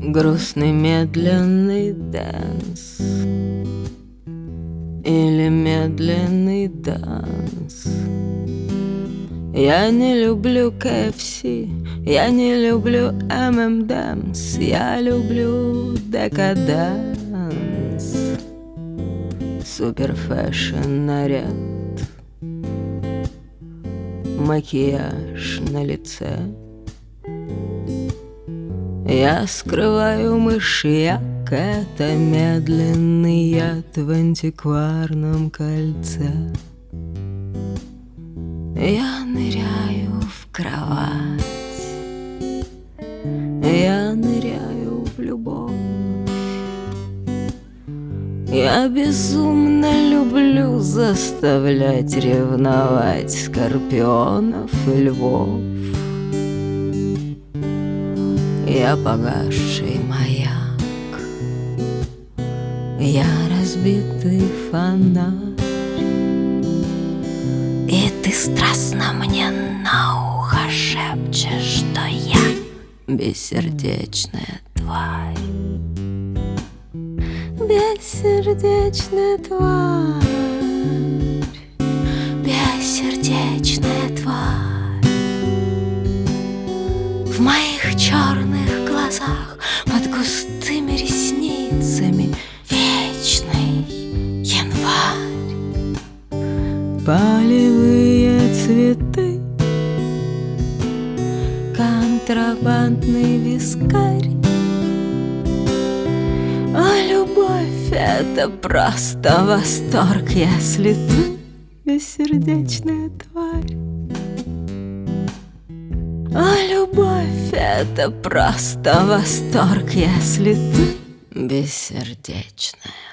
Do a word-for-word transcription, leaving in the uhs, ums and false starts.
Грустный медленный дэнс или медленный данс. Я не люблю кей эф си, я не люблю эм эм дэмс, я люблю декаданс. Супер фэшн наряд, макияж на лице. Я скрываю мышьяк, это медленный яд в антикварном кольце. Я ныряю в кровать, я ныряю в любовь. Я безумно люблю заставлять ревновать скорпионов и львов. Я погасший маяк, я разбитый фонарь, и ты страстно мне на ухо шепчешь, что я бессердечная тварь. Бессердечная тварь, бессердечная тварь. В моих черных глазах под густыми ресницами вечный январь. Полевые цветы, контрабандный вискарь. А любовь — это просто восторг, если ты бессердечная тварь. А любовь — это просто восторг, если ты бессердечная.